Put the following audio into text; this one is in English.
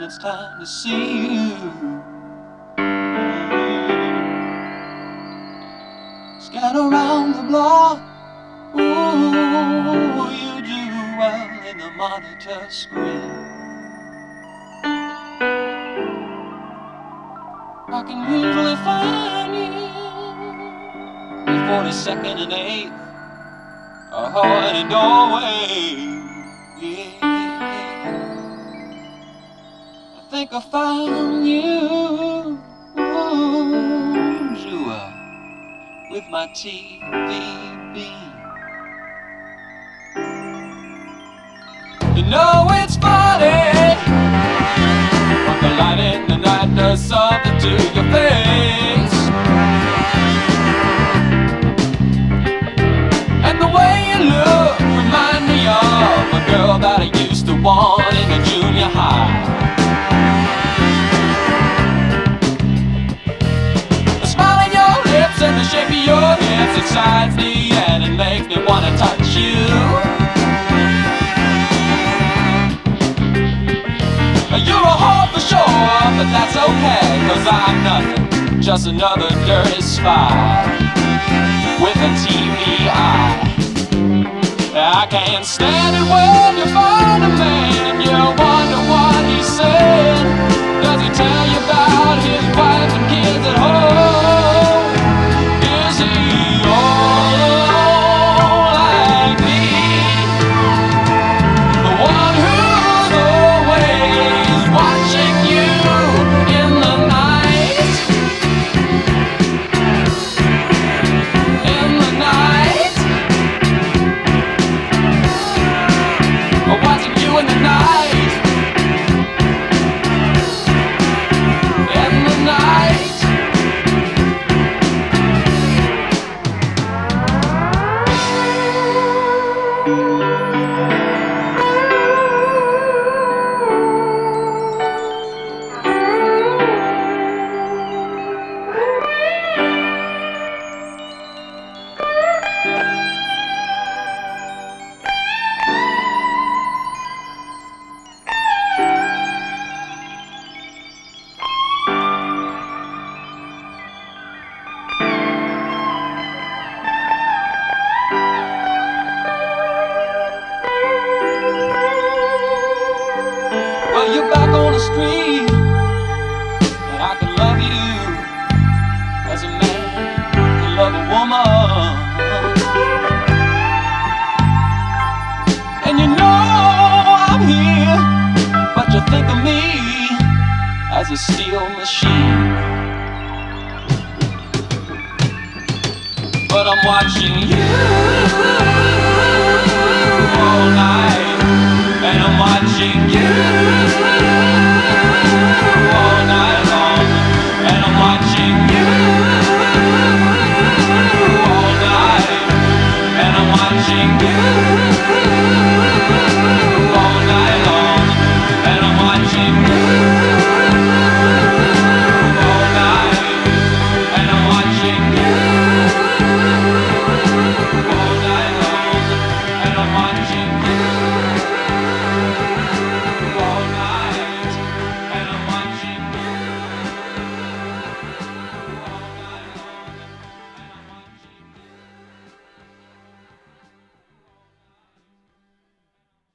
it's time to see you. Scatter around the block. Ooh, you do well in the monitor screen. I can usually find you with 42nd and 8th, a hardy doorway. Yeah. I think I found you, ooh, Jewel, with my TVB. You know it's funny, but the light in the night does something to your face. And the way you look remind me of a girl that I used to want in a junior high. The smile on your lips and the shape of your hips excites me, and it makes me wanna touch you. You're a whore for sure, but that's okay, 'cause I'm nothing, just another dirty spy with a TV eye. I can't stand it when you find a man, you wonder what he said. Does he tell you about his wife and kids at home? Is he all alone like me? The one who's always watching you in the night. In the night. Watching you in the night. In the night. Well, you're back on the street, and I can love you as a man can love a woman. And you know I'm here, but you think of me as a steel machine. But I'm watching you